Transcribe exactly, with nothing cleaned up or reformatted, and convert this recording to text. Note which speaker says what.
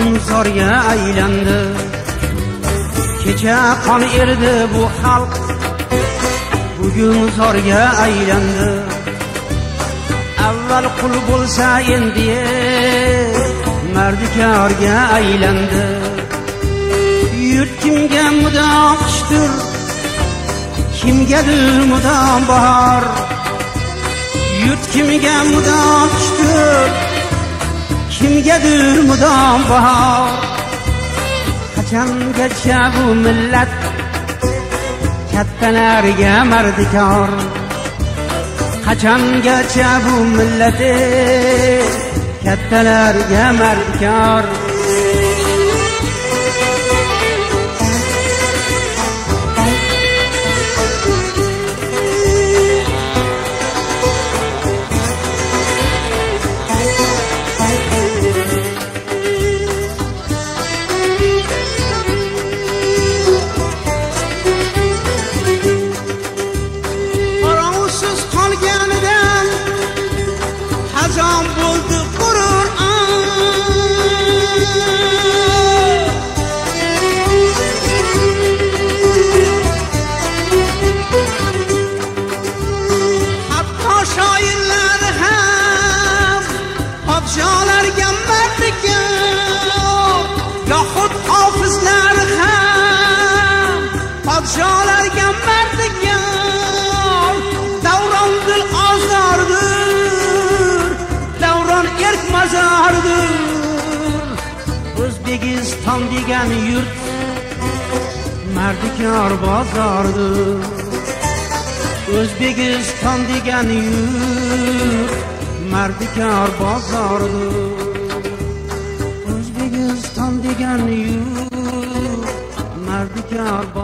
Speaker 1: zorga aylandi. Kecha qon erdi bu xalq, bugun zorga aylandi. Avval qul bo'lsa endi mardikorga aylandi. Yurt kimga mudom qishdir, kimgadir mudom bahor. Yurt kimga mudom qishdir, kimgadir mudom bahor. Qachongacha bu millat kattalarga mardikor? Qachongacha bu millat kattalarga mardikor? Hazam bo'ldi Qur'on, hatto shoirlar ham podsholarga mardikor, yoxud hofizlar ham podsholarga mardikor. Davron dil ozordir, erk mazordir. O'zbekiston degan yurt mardikor bozordir. O'zbekiston degan yurt mardikor bozordir. O'zbekiston degan yurt mardikor